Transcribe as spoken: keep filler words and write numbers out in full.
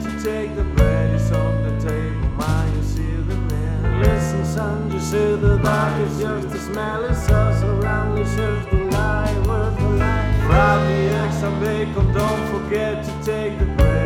to take the bread. It's on the table, mind you see the man. Listen son, you see the dark is just a smelly sauce around the church, the lie worth the lie. Fry the eggs and bacon, don't forget to take the bread.